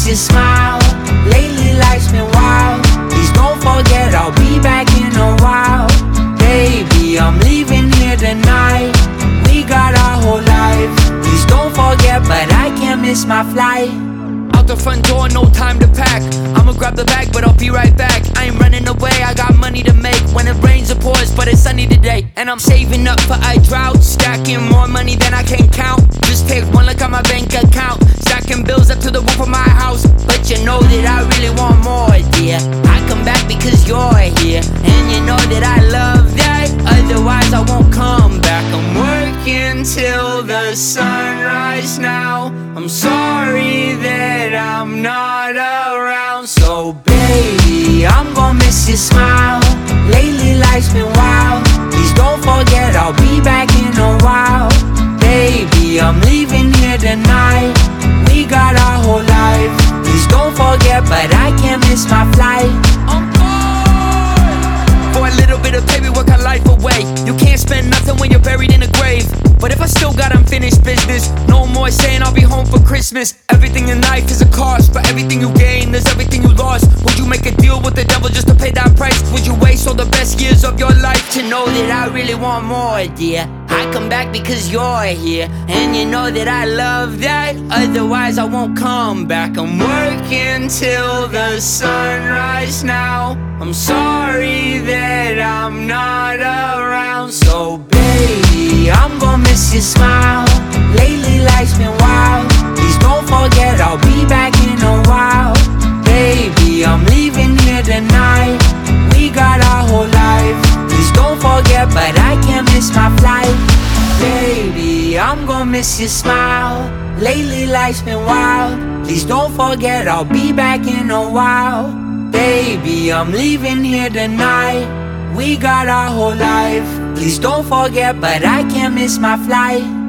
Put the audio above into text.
miss your smile. Lately life's been wild. Please don't forget I'll be back in a while. Baby, I'm leaving here tonight. We got our whole life. Please don't forget, but I can't miss my flight. Out the front door, no time to pack. I'ma grab the bag, but I'll be right back. I ain't running away, I got money to make. When it rains it pours, but it's sunny today. And I'm saving up for a drought, stacking more money than I can count. Just take one look at my bank account, stacking bills up to the roof of my house. But you know that I really want more, dear. I come back because you're here, and you know that I love that. Otherwise I won't come back. I'm working till the sunrise now. I'm sorry that I'm not around. So baby, I'm gonna miss your smile. Lately life's been wild. Please don't forget I'll be back in a while. Baby, I'm leaving here tonight. We got our whole life. Please don't forget, but I can't miss my flight. For a little bit of baby, work our life away. You can't spend nothing when you're buried in a grave. But if I still got unfinished business, no more saying I'll be home for Christmas. Everything in life is a cost. For everything you gain, there's everything you lost. Would you make a deal with the devil just to pay that price? Would you waste all the best years of your life to know that I really want more, dear? I come back because you're here, and you know that I love that. Otherwise I won't come back. I'm working till the sunrise now. I'm sorry that I'm not around. So baby, I'm gonna miss your smile. Lately life's been wild. Please don't forget I'll be back in a while. Baby, I'm leaving here tonight. We got our whole life. Please don't forget, but I can't miss my flight. Baby, I'm gonna miss your smile. Lately life's been wild. Please don't forget I'll be back in a while. Baby, I'm leaving here tonight. We got our whole life. Please don't forget, but I can't miss my flight.